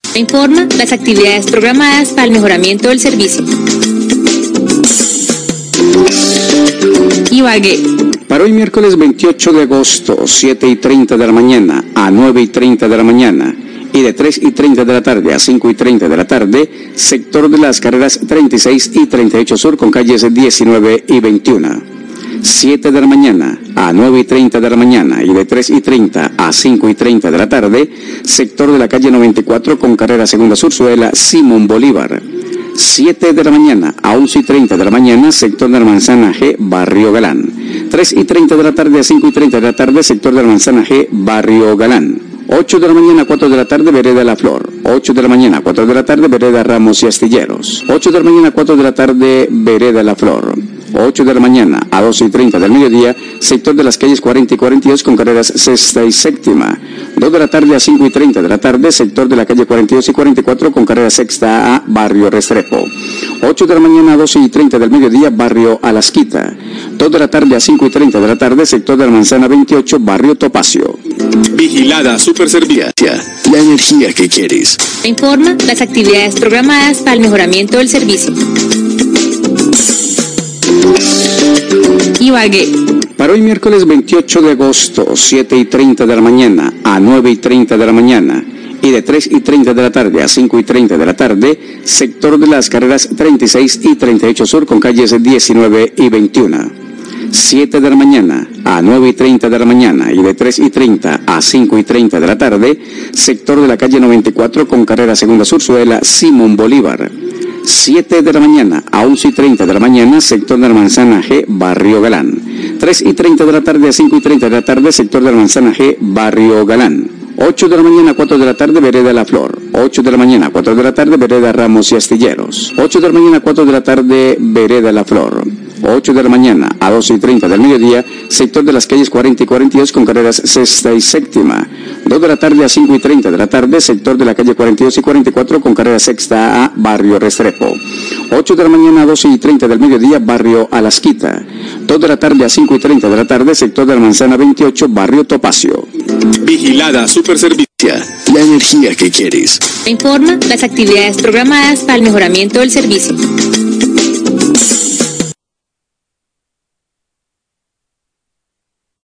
Informa las actividades programadas para el mejoramiento del servicio. Ibagué. Para hoy miércoles 28 de agosto, 7:30 de la mañana a 9:30 de la mañana y de 3:30 de la tarde a 5:30 de la tarde, sector de las carreras 36 y 38 Sur con calles 19 y 21. 7 de la mañana a 9:30 de la mañana y de 3:30 a 5:30 de la tarde, sector de la calle 94 con carrera segunda sur, Suela Simón Bolívar. 7 de la mañana a 11:30 de la mañana, sector de la Manzana G, Barrio Galán. 3:30 de la tarde a 5:30 de la tarde, sector de la Manzana G, Barrio Galán. 8 de la mañana a 4 de la tarde, Vereda La Flor. 8 de la mañana a 4 de la tarde, Vereda Ramos y Astilleros. 8 de la mañana a 4 de la tarde, Vereda La Flor. 8 de la mañana a 12:30 del mediodía, sector de las calles 40 y 42 con carreras sexta y séptima. 2 de la tarde a 5:30 de la tarde, sector de la calle 42 y 44 con carrera sexta a Barrio Restrepo. 8 de la mañana a 12:30 del mediodía, Barrio Alasquita. 2 de la tarde a 5:30 de la tarde, sector de la Manzana 28, Barrio Topacio. Vigilada Superservicia, la energía que quieres. Informa las actividades programadas para el mejoramiento del servicio. Ibagué. Para hoy miércoles 28 de agosto, 7:30 de la mañana a 9:30 de la mañana y de 3:30 de la tarde a 5:30 de la tarde, sector de las carreras 36 y 38 Sur con calles 19 y 21. 7 de la mañana a 9:30 de la mañana y de 3:30 a 5:30 de la tarde, sector de la calle 94 con carrera segunda sur, Suela Simón Bolívar. 7 de la mañana a 11:30 de la mañana, sector de la Manzana G, Barrio Galán. 3:30 de la tarde a 5:30 de la tarde, sector de la Manzana G, Barrio Galán. 8 de la mañana a 4 de la tarde, Vereda La Flor. 8 de la mañana a 4 de la tarde, Vereda Ramos y Astilleros. 8 de la mañana a 4 de la tarde, Vereda La Flor. 8 de la mañana a 12:30 del mediodía, sector de las calles 40 y 42 con carreras sexta y séptima. 2 de la tarde a 5:30 de la tarde, sector de la calle 42 y 44 con carrera sexta a Barrio Restrepo. 8 de la mañana a 12:30 del mediodía, Barrio Alasquita. 2 de la tarde a 5:30 de la tarde, sector de la Manzana 28, Barrio Topacio. Vigilada Superservicia, la energía que quieres. Informa las actividades programadas para el mejoramiento del servicio.